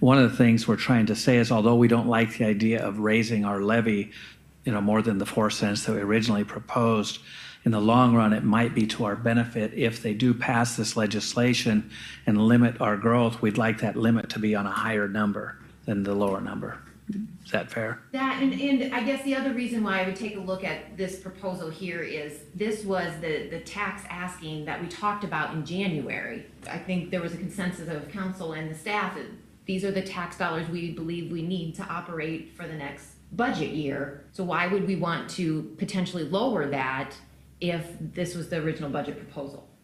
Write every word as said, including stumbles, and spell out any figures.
one of the things we're trying to say is, although we don't like the idea of raising our levy, you know, more than the four cents that we originally proposed, in the long run, it might be to our benefit if they do pass this legislation and limit our growth. We'd like that limit to be on a higher number than the lower number. Is that fair? That, and, and I guess the other reason why I would take a look at this proposal here is this was the, the tax asking that we talked about in January. I think there was a consensus of council and the staff that these are the tax dollars we believe we need to operate for the next budget year. So why would we want to potentially lower that if this was the original budget proposal?